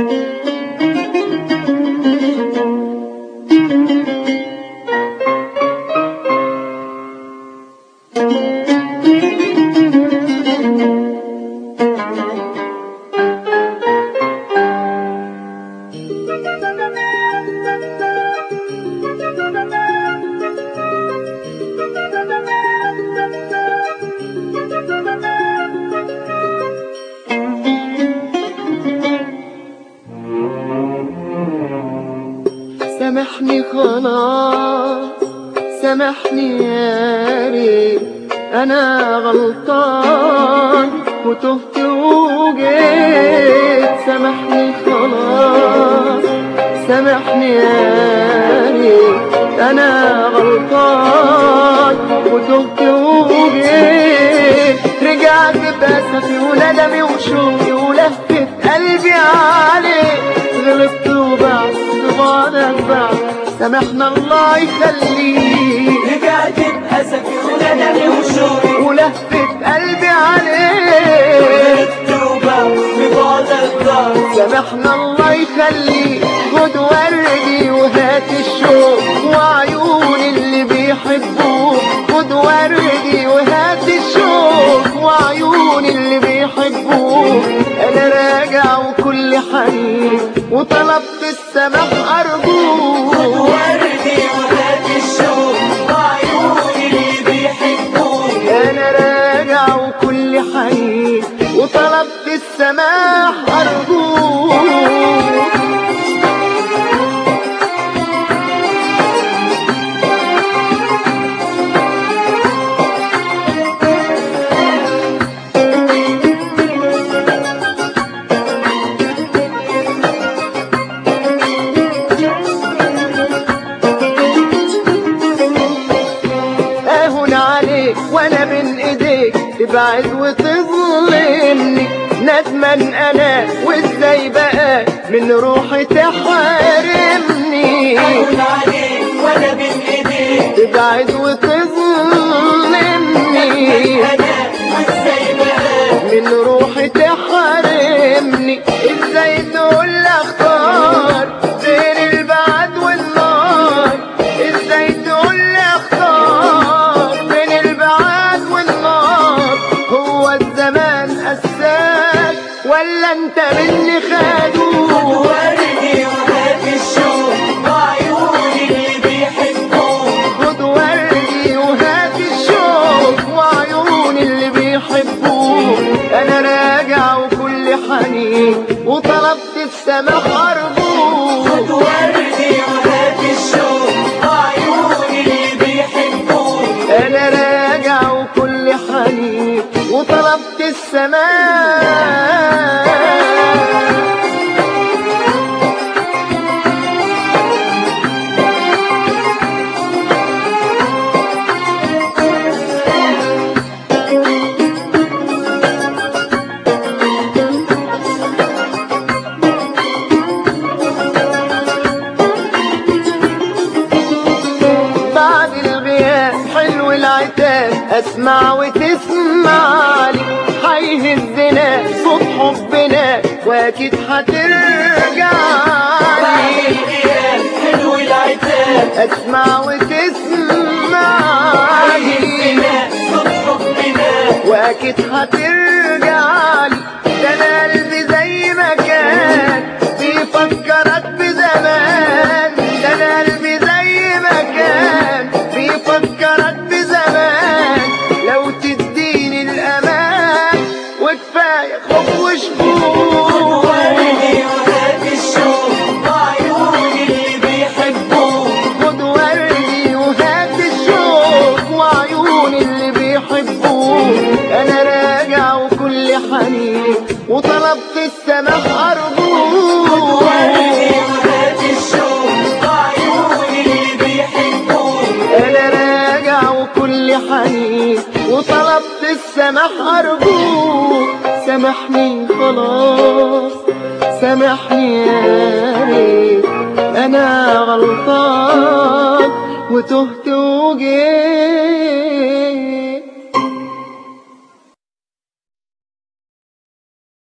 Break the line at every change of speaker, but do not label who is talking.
سامحني خلاص، سامحني يا ريت، أنا غلطان وتهت وجيت. سامحني خلاص، سامحني يا ريت، أنا غلطان وتهت وجيت. رجعت بأسفي وندمي وشوقي ولفت قلبي عليك. غلطت وبعد بعدك بعد، سامحنا الله يخليك.
رجعت بأسفي وندمي وشوقي
ولفت قلبي عليك.
غلطت وبعد بعدك بعد،
سامحنا الله يخليك. خد وردي وهات الشوق وعيون اللي بيحبوك. خد وردي وهات الشوق وعيون اللي بيحبوك. انا راجع وكل حنين وطلبت السماح ارجوك.
خد وردي وهات الشوق وعيون اللي بيحبوك.
انا راجع وكل حنين وطلبت السماح ارجوك. وانا بين ايديك تبعد وتظلمني. ندمان انا وازاي بقى من روحي تحرمني.
أقول عليك وانا بين ايديك
تبعد وتظلمني.
انا وازاي بقى
من روحي تحرمني. ازاي تقول لي اختار بين البعد والنار. ازاي تقول لي اختار بين البعد والنار. هو الزمان قساك ولا انت مني خدوك؟
خد وردي وهات الشوق وعيون اللي بيحبوك.
خد وردي وهات الشوق وعيون اللي بيحبوك. انا راجع وكل حنين وطلبت السماح ارجوك.
خد وردي وهات الشوق وعيون اللي بيحبوك.
انا راجع وكل حنين وطلبت السماح. اسمع وتسمع لي. هيهزنا صوت حبنا واكيد هترجع لي.
حلو العتاب
اسمع وتسمع لي.
هيهزنا صوت حبنا
واكيد هترجع لي. ده انا قلبي زي ما كان بيفكرك بزمان. ده انا قلبي زي ما كان بيفكرك بزمان. لو تديني الامان وكفايه خوف وشكوك.
وردي وهات الشوق وعيون اللي بيحبوك.
خد وردي وهات الشوق وعيون اللي بيحبوك. انا راجع وكل حنين وطلبت السماح ارجوك.
خد وردي وهات الشوق وعيون اللي بيحبوك.
انا راجع وكل حنين وطلبت السماح ارجوك. سامحني خلاص، سامحني يا ريت، انا غلطان وتهت وجيت.